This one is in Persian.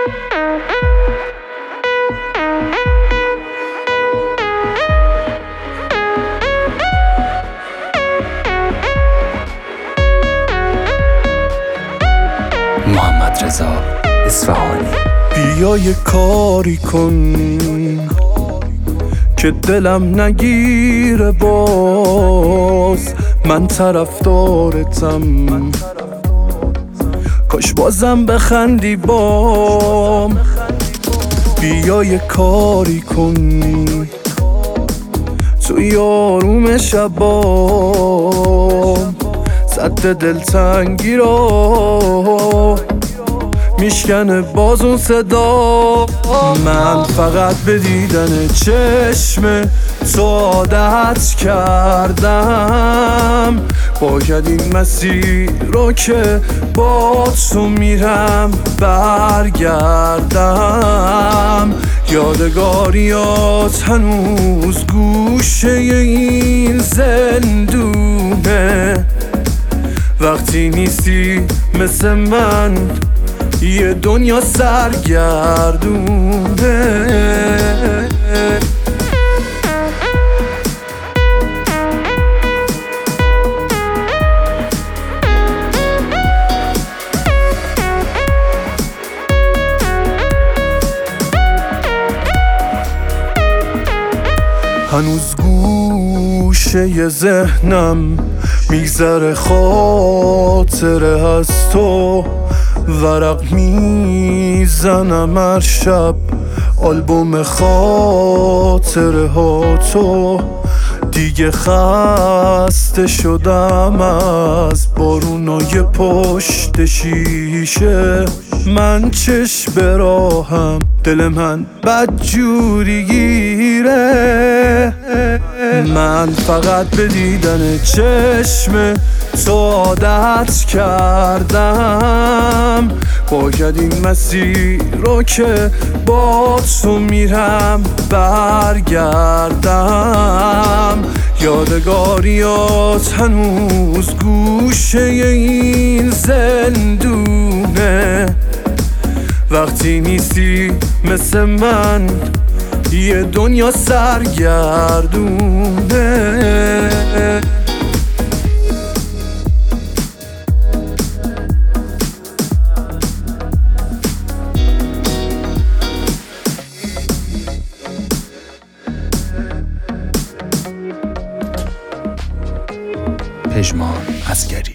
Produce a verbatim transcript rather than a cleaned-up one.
محمد رضا اصفهانی. بیا یه کاری کن که دلم نگیره باز، من طرفدارتم، کاش بازم بخندی بام. بیا یه کاری کن توی آروم شبام، سد دلتنگی رو میشکنه باز اون صدا. من فقط به دیدن چشم تو عادت کردم، باید این مسیر رو که با تو میرم برگردم. یادگاریات هنوز گوشه این زندونه، وقتی نیستی مثل من یه دنیا سرگردونه. هنوز گوشه ذهنم میگذره خاطره از تو، ورق میزنم هر شب آلبوم خاطره ها تو. دیگه خسته شدم از بارونای پشت شیشه، من چشم به راهم دل من بدجوری گیره. من فقط به دیدن چشم تو عادت کردم، باید این مسیر رو که با تو میرم برگردم. یادگاریات هنوز گوشه این زندونه، وقتی نیستی مثل من یه دنیا سرگردونه. پژمان عسگری.